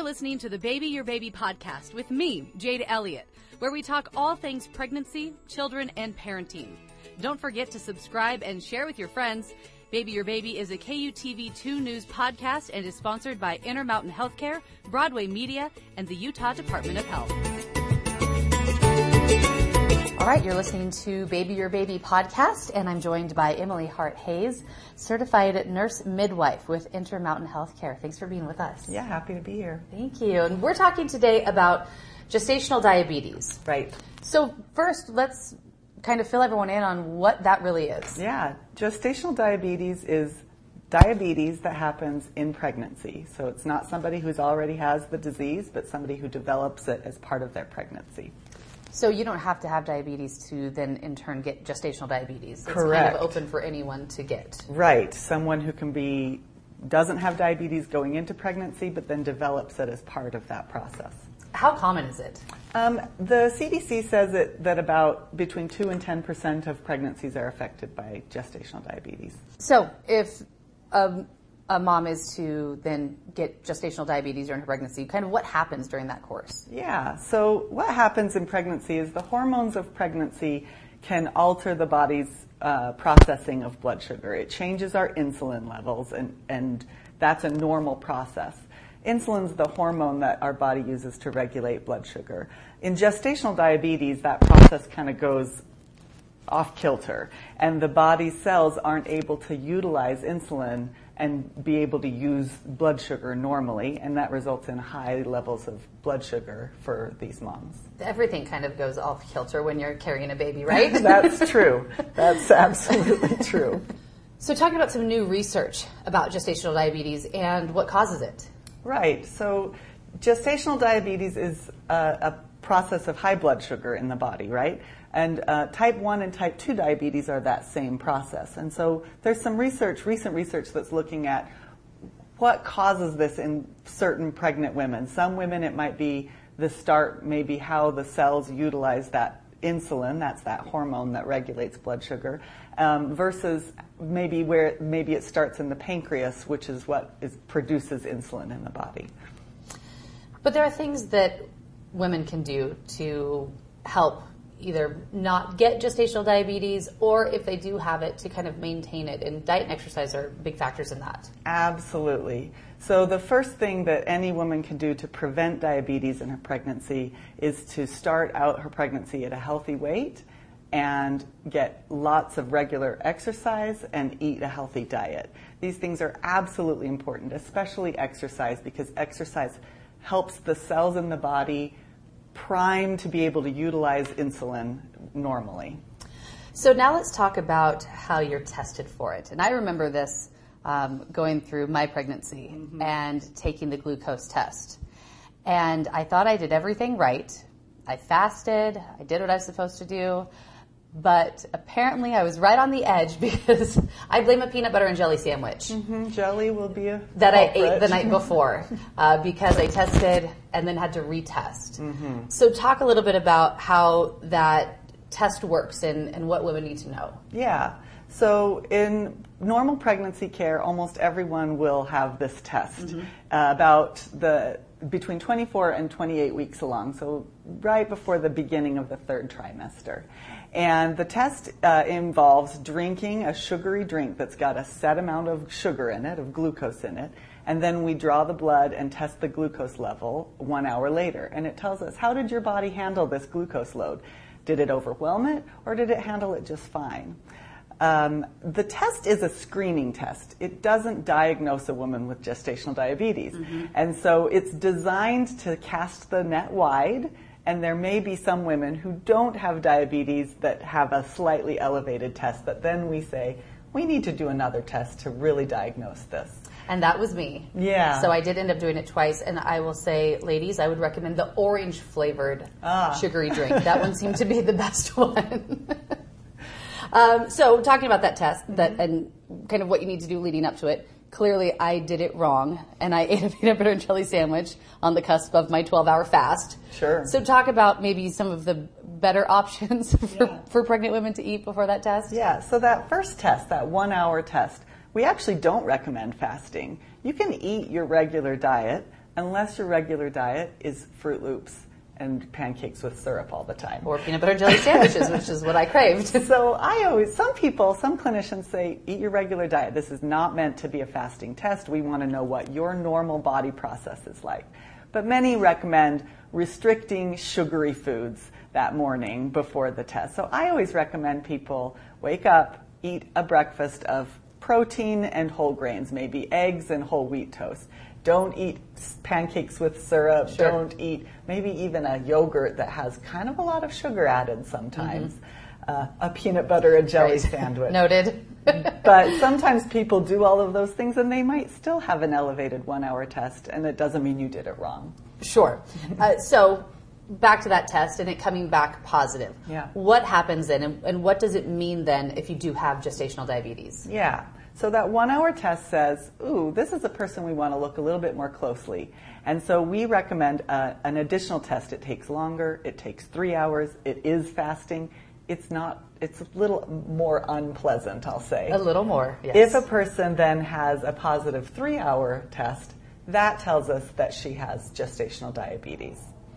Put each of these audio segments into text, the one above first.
You're listening to the Baby Your Baby podcast with me, Jade Elliott, where we talk all things pregnancy, children, and parenting. Don't forget to subscribe and share with your friends. Baby Your Baby is a KUTV2 News podcast and is sponsored by Intermountain Healthcare, Broadway Media, and the Utah Department of Health. All right, you're listening to Baby Your Baby podcast, and I'm joined by Emily Hart-Hayes, certified nurse midwife with Intermountain Healthcare. Thanks for being with us. Yeah, happy to be here. Thank you. And we're talking today about gestational diabetes. Right. So first, let's kind of fill everyone in on what that really is. Yeah, gestational diabetes is diabetes that happens in pregnancy. So it's not somebody who's already has the disease, but somebody who develops it as part of their pregnancy. So you don't have to have diabetes to then in turn get gestational diabetes. It's Correct. kind of open for anyone to get. Right. Someone who doesn't have diabetes going into pregnancy, but then develops it as part of that process. How common is it? The CDC says that about between 2 and 10% of pregnancies are affected by gestational diabetes. So if a mom is to then get gestational diabetes during her pregnancy, kind of what happens during that course? Yeah, so what happens in pregnancy is the hormones of pregnancy can alter the body's processing of blood sugar. It changes our insulin levels, and that's a normal process. Insulin's the hormone that our body uses to regulate blood sugar. In gestational diabetes, that process kind of goes off kilter, and the body's cells aren't able to utilize insulin and be able to use blood sugar normally, and that results in high levels of blood sugar for these moms. Everything kind of goes off kilter when you're carrying a baby, right? That's true. That's absolutely true. So talking about some new research about gestational diabetes and what causes it. Right. So gestational diabetes is a process of high blood sugar in the body, right? And type 1 and type 2 diabetes are that same process. And so there's some recent research that's looking at what causes this in certain pregnant women. Some women, it might be the start, maybe how the cells utilize that insulin, that's that hormone that regulates blood sugar, versus maybe it starts in the pancreas, which is what produces insulin in the body. But there are things that women can do to help either not get gestational diabetes, or if they do have it, to kind of maintain it. And diet and exercise are big factors in that. Absolutely. So the first thing that any woman can do to prevent diabetes in her pregnancy is to start out her pregnancy at a healthy weight and get lots of regular exercise and eat a healthy diet. These things are absolutely important, especially exercise, because exercise helps the cells in the body prime to be able to utilize insulin normally. So now let's talk about how you're tested for it. And I remember this going through my pregnancy and taking the glucose test. And I thought I did everything right. I fasted. I did what I was supposed to do. But apparently I was right on the edge because I blame a peanut butter and jelly sandwich. Jelly will be that I ate the night before because I tested and then had to retest. So talk a little bit about how that test works and what women need to know. Yeah. So in normal pregnancy care, almost everyone will have this test between 24 and 28 weeks along, so right before the beginning of the third trimester. And the test involves drinking a sugary drink that's got a set amount of sugar in it, of glucose in it, and then we draw the blood and test the glucose level 1 hour later. And it tells us, how did your body handle this glucose load? Did it overwhelm it, or did it handle it just fine? The test is a screening test. It doesn't diagnose a woman with gestational diabetes. And so it's designed to cast the net wide, and there may be some women who don't have diabetes that have a slightly elevated test, but then we say, we need to do another test to really diagnose this. And that was me. Yeah. So I did end up doing it twice, and I will say, ladies, I would recommend the orange flavored sugary drink. That one seemed to be the best one. So talking about that test and kind of what you need to do leading up to it, clearly I did it wrong, and I ate a peanut butter and jelly sandwich on the cusp of my 12-hour fast. Sure. So talk about maybe some of the better options for pregnant women to eat before that test. Yeah, so that first test, that 1 hour test, we actually don't recommend fasting. You can eat your regular diet, unless your regular diet is Fruit Loops and pancakes with syrup all the time. Or peanut butter jelly sandwiches, which is what I craved. So some clinicians say, eat your regular diet. This is not meant to be a fasting test. We want to know what your normal body process is like. But many recommend restricting sugary foods that morning before the test. So I always recommend people wake up, eat a breakfast of protein and whole grains, maybe eggs and whole wheat toast. Don't eat pancakes with syrup. Sure. Don't eat maybe even a yogurt that has kind of a lot of sugar added sometimes. A peanut butter and jelly sandwich. Noted. But sometimes people do all of those things and they might still have an elevated 1 hour test, and it doesn't mean you did it wrong. Sure. So back to that test and it coming back positive. Yeah. What happens then, and what does it mean then if you do have gestational diabetes? Yeah. So that 1 hour test says, ooh, this is a person we want to look a little bit more closely. And so we recommend an additional test. It takes longer. It takes 3 hours. It is fasting. It's a little more unpleasant, I'll say. A little more, yes. If a person then has a positive 3 hour test, that tells us that she has gestational diabetes.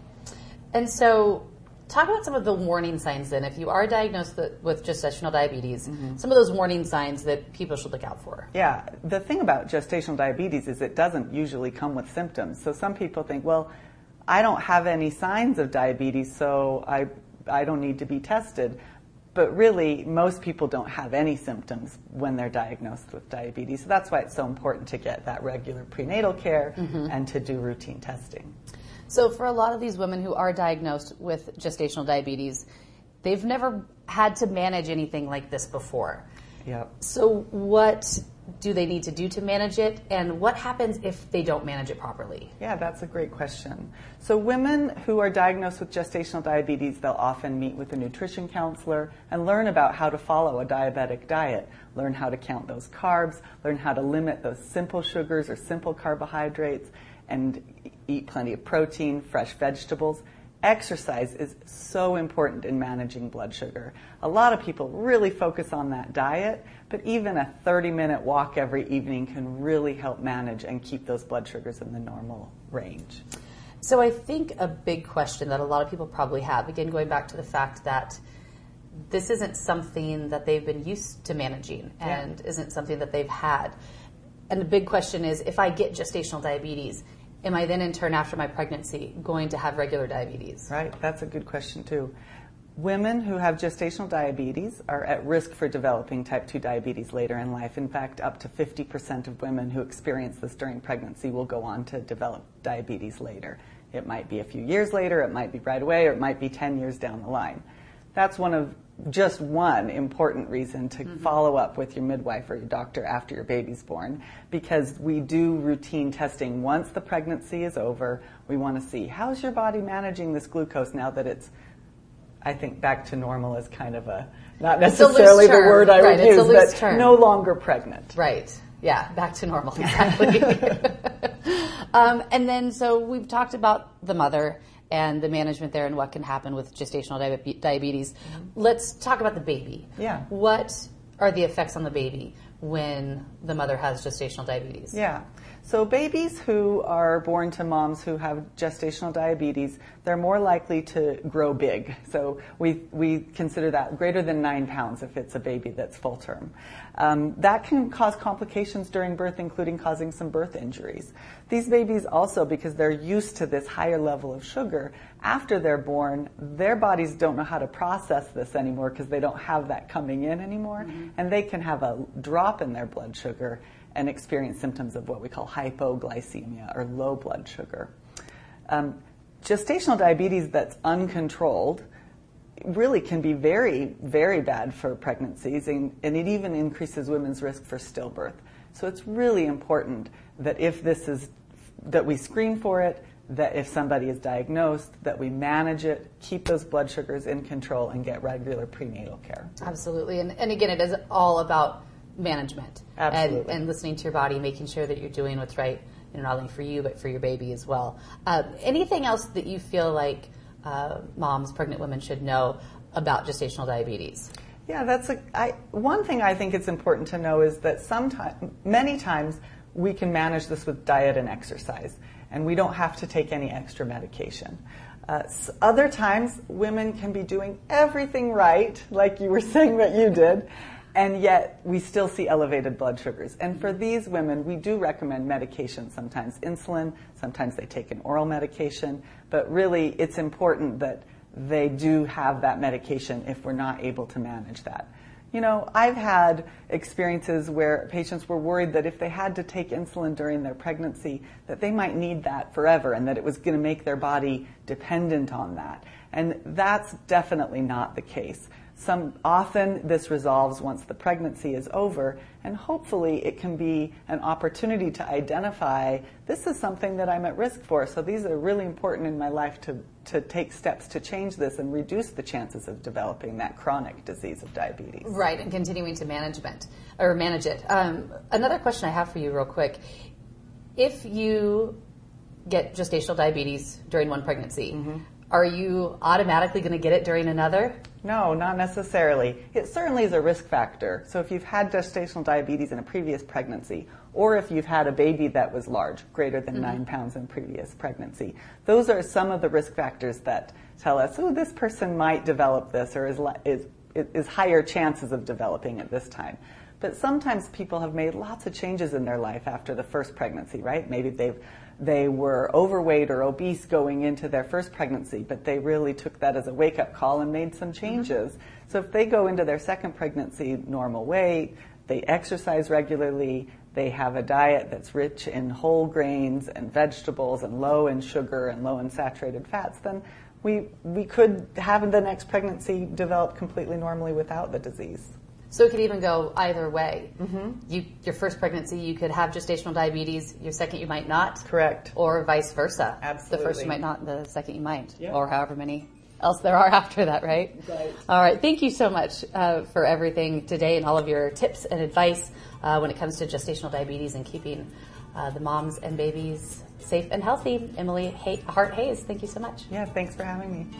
And so talk about some of the warning signs then. If you are diagnosed with gestational diabetes, some of those warning signs that people should look out for. Yeah, the thing about gestational diabetes is it doesn't usually come with symptoms. So some people think, well, I don't have any signs of diabetes, so I don't need to be tested. But really, most people don't have any symptoms when they're diagnosed with diabetes. So that's why it's so important to get that regular prenatal care and to do routine testing. So for a lot of these women who are diagnosed with gestational diabetes, they've never had to manage anything like this before. Yep. So what do they need to do to manage it, and what happens if they don't manage it properly? Yeah, that's a great question. So women who are diagnosed with gestational diabetes, they'll often meet with a nutrition counselor and learn about how to follow a diabetic diet, learn how to count those carbs, learn how to limit those simple sugars or simple carbohydrates, and eat plenty of protein, fresh vegetables. Exercise is so important in managing blood sugar. A lot of people really focus on that diet, but even a 30-minute walk every evening can really help manage and keep those blood sugars in the normal range. So I think a big question that a lot of people probably have, again, going back to the fact that this isn't something that they've been used to managing and isn't something that they've had. And the big question is, if I get gestational diabetes, am I then in turn after my pregnancy going to have regular diabetes? Right, that's a good question too. Women who have gestational diabetes are at risk for developing type 2 diabetes later in life. In fact, up to 50% of women who experience this during pregnancy will go on to develop diabetes later. It might be a few years later, it might be right away, or it might be 10 years down the line. That's just one important reason to follow up with your midwife or your doctor after your baby's born, because we do routine testing once the pregnancy is over. We want to see, how's your body managing this glucose now that it's, I think back to normal is kind of not necessarily the word I would use, but no longer pregnant. Right. Yeah, back to normal, exactly. And then, so we've talked about the mother and the management there and what can happen with gestational diabetes. Let's talk about the baby. Yeah. What are the effects on the baby when the mother has gestational diabetes? Yeah. So babies who are born to moms who have gestational diabetes, they're more likely to grow big. So we consider that greater than 9 pounds if it's a baby that's full term. That can cause complications during birth, including causing some birth injuries. These babies also, because they're used to this higher level of sugar, after they're born, their bodies don't know how to process this anymore because they don't have that coming in anymore, and they can have a drop in their blood sugar and experience symptoms of what we call hypoglycemia or low blood sugar. Gestational diabetes that's uncontrolled really can be very, very bad for pregnancies, and it even increases women's risk for stillbirth. So it's really important that that we screen for it, that if somebody is diagnosed, that we manage it, keep those blood sugars in control, and get regular prenatal care. Absolutely. And again, it is all about management. Absolutely. And listening to your body, making sure that you're doing what's right, not only for you, but for your baby as well. Anything else that you feel like moms, pregnant women should know about gestational diabetes? Yeah, one thing I think it's important to know is that many times we can manage this with diet and exercise. and we don't have to take any extra medication. Other times, women can be doing everything right, like you were saying that you did, and yet we still see elevated blood sugars. And for these women, we do recommend medication, sometimes insulin, sometimes they take an oral medication, but really it's important that they do have that medication if we're not able to manage that. You know, I've had experiences where patients were worried that if they had to take insulin during their pregnancy, that they might need that forever and that it was going to make their body dependent on that. And that's definitely not the case. Often this resolves once the pregnancy is over, and hopefully it can be an opportunity to identify, this is something that I'm at risk for, so these are really important in my life to take steps to change this and reduce the chances of developing that chronic disease of diabetes. Right, and continuing to manage it. Another question I have for you real quick. If you get gestational diabetes during one pregnancy, are you automatically going to get it during another? No, not necessarily. It certainly is a risk factor. So if you've had gestational diabetes in a previous pregnancy, or if you've had a baby that was large, greater than 9 pounds in previous pregnancy, those are some of the risk factors that tell us, oh, this person might develop this or is higher chances of developing at this time. But sometimes people have made lots of changes in their life after the first pregnancy, right? Maybe they were overweight or obese going into their first pregnancy, but they really took that as a wake-up call and made some changes. So if they go into their second pregnancy normal weight, they exercise regularly, they have a diet that's rich in whole grains and vegetables and low in sugar and low in saturated fats, then we could have the next pregnancy develop completely normally without the disease. So it could even go either way. Your first pregnancy, you could have gestational diabetes. Your second, you might not. Correct. Or vice versa. Absolutely. The first you might not, the second you might. Yep. Or however many else there are after that, right? Right. All right. Thank you so much for everything today and all of your tips and advice when it comes to gestational diabetes and keeping the moms and babies safe and healthy. Emily Hart Hayes, thank you so much. Yeah, thanks for having me.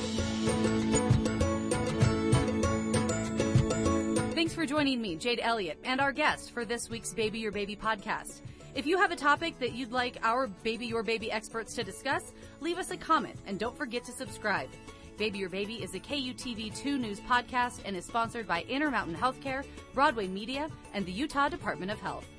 Thanks for joining me, Jade Elliott, and our guest for this week's Baby Your Baby podcast. If you have a topic that you'd like our Baby Your Baby experts to discuss, leave us a comment and don't forget to subscribe. Baby Your Baby is a KUTV2 news podcast and is sponsored by Intermountain Healthcare, Broadway Media, and the Utah Department of Health.